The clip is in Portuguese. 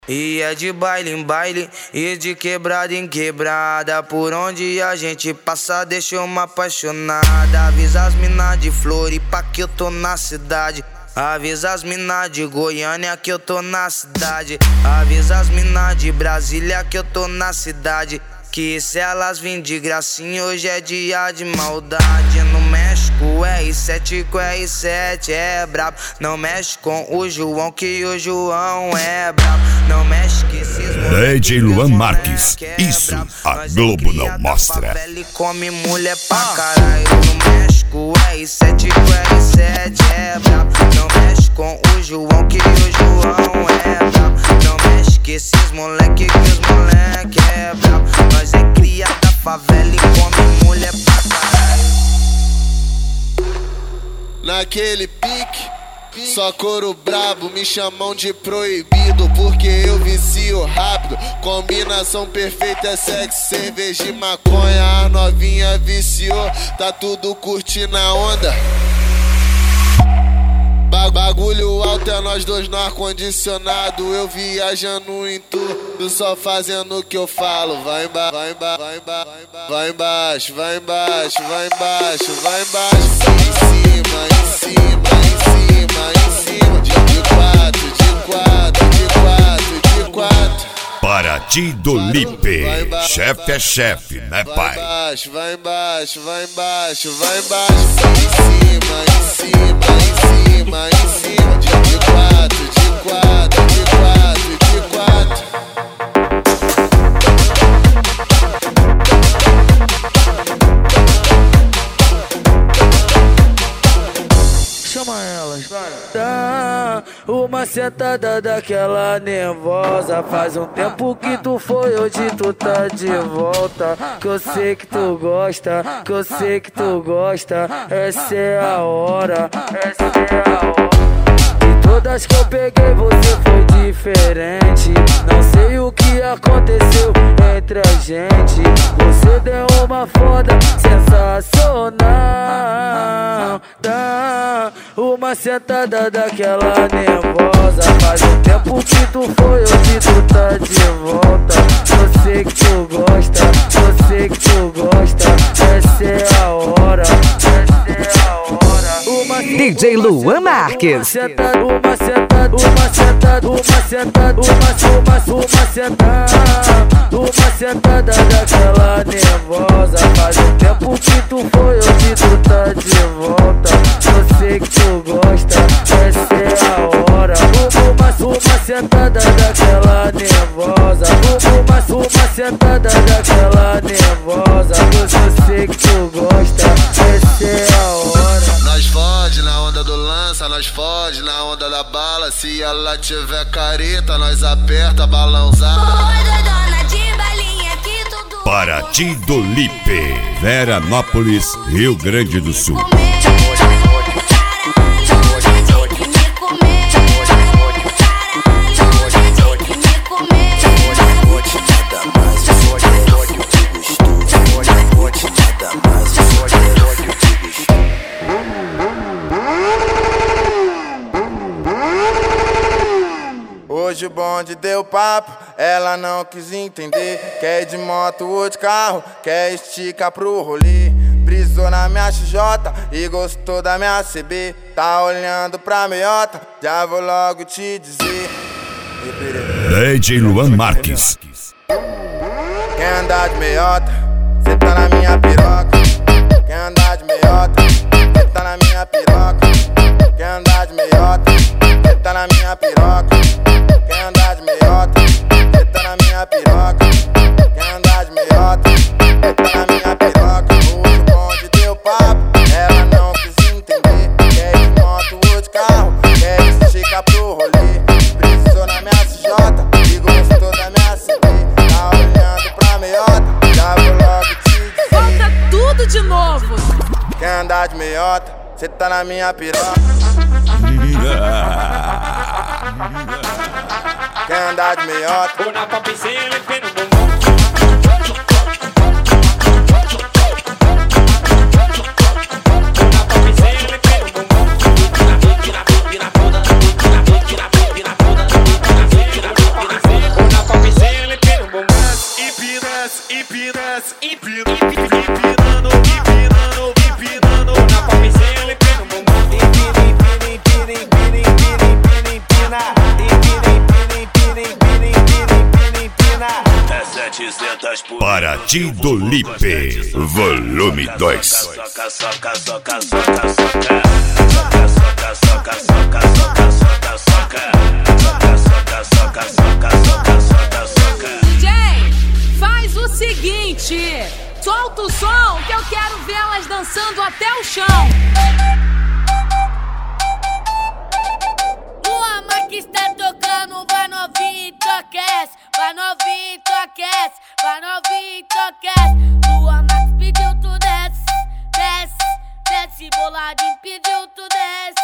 E é de baile em baile e de quebrada em quebrada. Por onde a gente passa deixa uma apaixonada. Avisa as mina de Floripa que eu tô na cidade. Avisa as mina de Goiânia que eu tô na cidade. Avisa as mina de Brasília que eu tô na cidade. Que se elas vêm de gracinha hoje é dia de maldade. Não mexe com o R7, com o R7 é brabo. Não mexe com o João, que o João é brabo. Não mexe com esses DJ Luan Marques, isso a Globo não mostra. Ele come mulher pra caralho. Não mexe com o R7, com o R7 é brabo. Não mexe com o João, que o João é brabo. Não mexe com esses moleque, que os moleque é brabo. Nós é cria da favela e come mulher pra caralho. Naquele pique, só couro brabo, me chamam de proibido porque eu vicio rápido. Combinação perfeita é sexo, cerveja e maconha. A novinha viciou, tá tudo curtindo a onda. Bagulho alto é nós dois no ar-condicionado. Eu viajando em tudo, só fazendo o que eu falo. Vai embaixo, vai embaixo, vai embaixo, vai embaixo, vai embaixo, vai embaixo, vai embaixo. Em cima, em cima, em cima, em cima. De quatro, de quatro, de quatro, de quatro. Paraty do Lipe, chefe é chefe, né pai? Vai embaixo, vai embaixo, vai embaixo. Em cima, em cima, em cima, em cima. De quatro, de quatro, de quatro, de quatro. Chama elas, vai. Dá uma sentada daquela nervosa. Faz um tempo que tu foi, hoje tu tá de volta. Que eu sei que tu gosta, que eu sei que tu gosta. Essa é a hora, essa é a hora. E todas que eu peguei você foi diferente. Não sei o que aconteceu entre a gente. Você deu uma foda sensacional. Dá uma sentada daquela nervosa. Faz um tempo que tu foi, hoje tu tá de volta. Eu sei que tu gosta, eu sei que tu gosta. Essa é a hora, essa é a hora. DJ Luan Marques. Uma sentada, uma sentada, uma sentada, uma sentada daquela nervosa. Faz um tempo que tu foi, hoje tu tá de volta. Eu sei que tu gosta, essa é a hora. Uma sentada daquela nervosa. Uma sentada daquela nervosa. Eu sei que tu gosta, essa é a hora. Nós fode na onda do lança, nós fode na onda da bala. Se ela tiver careta, nós aperta balãozada. Oi, doidona de balinha que tudo. Paraty do Lipe, Veranópolis, Rio Grande do Sul. Hoje o bonde deu papo, ela não quis entender. Quer ir de moto ou de carro, quer esticar pro rolê. Brisou na minha XJ e gostou da minha CB. Tá olhando pra meiota, já vou logo te dizer. DJ Luan Marques. Quer andar de meiota, cê tá na minha piroca. Quer andar de meiota, cê tá na minha piroca. Quer andar de meiota, cê tá na minha piroca. Quer andar de meiota, cê tá na minha piroca. Quer andar de meiota, cê tá na minha piroca. Hoje o bonde deu papo, ela não quis entender. Quer ir de moto ou de carro, quer esticar pro rolê. Precisou na minha CJ e gostou da minha CB. Tá olhando pra meiota, já vou logo te dizer. Conta tudo de novo. Quer andar de meiota, cê tá na minha piroca. Quer andar de meiota? Una papicela e pé no bumbum. Una papicela e pé no bumbum. Tira toda, tira toda, tira toda, tira toda, tira toda. Paraty do Lipe, volume 2. Soca, soca, soca, soca, soca, soca. Soca, soca, soca, soca, soca, soca, soca. Soca, soca, soca, soca, soca, soca, soca. DJ, faz o seguinte, solta o som que eu quero vê-las dançando até o chão. Lua Max está tocando, vai novinho e enlouquece. Vai novinho e enlouquece, vai novinho e enlouquece. Lua Max pediu, tu desce, desce, desce. Boladinho pediu, tu desce,